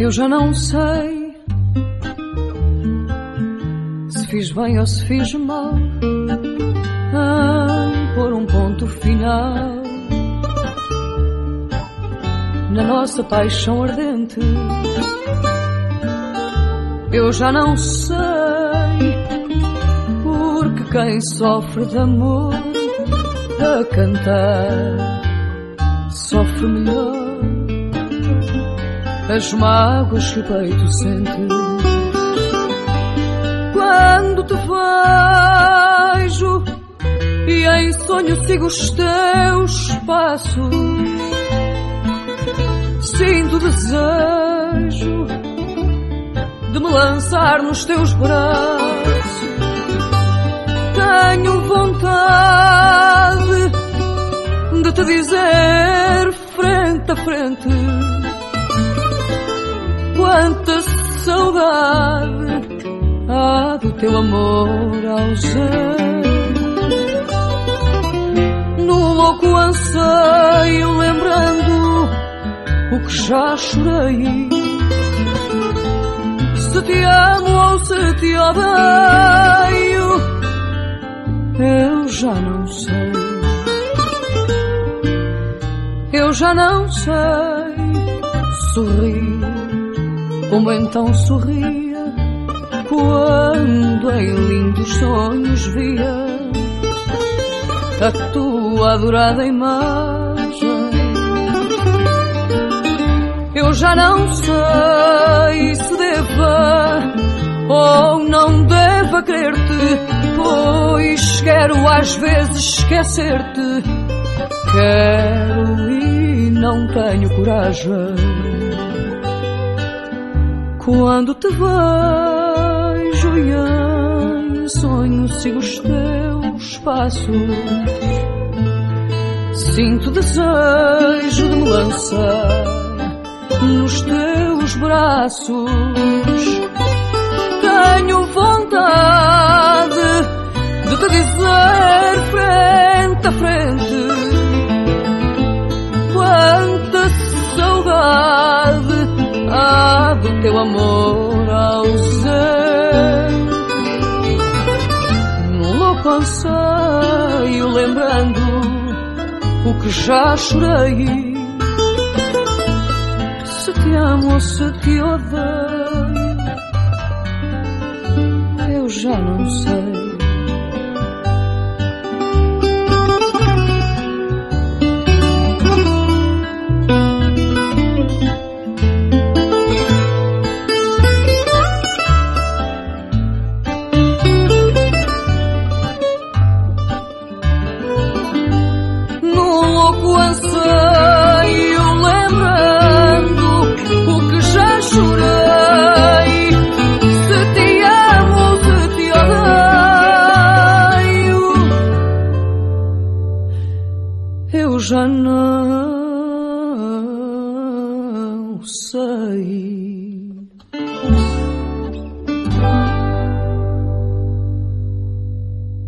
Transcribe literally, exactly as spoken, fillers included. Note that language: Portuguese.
Eu já não sei se fiz bem ou se fiz mal em pôr um ponto final na nossa paixão ardente. Eu já não sei, porque quem sofre de amor a cantar sofre melhor as mágoas que o peito sente. Quando te vejo e em sonho sigo os teus passos, sinto desejo de me lançar nos teus braços. Tenho vontade de te dizer frente a frente quanta saudade há do teu amor ausente. No louco anseio, lembrando o que já chorei, se te amo ou se te odeio, eu já não sei. Eu já não sei sorrir como então sorria quando em lindos sonhos via a tua adorada imagem. Eu já não sei se deva ou não deva querer-te, pois quero às vezes esquecer-te. Quero e não tenho coragem. Quando te vejo e em sonho sigo os teus passos, sinto desejo de me lançar nos teus braços. Tenho vontade de te dizer frente a frente quanta saudade há do teu amor ausente. Num louco anseio, lembrando o que já chorei, se te amo ou se te odeio, eu já não sei. Eu já não sei.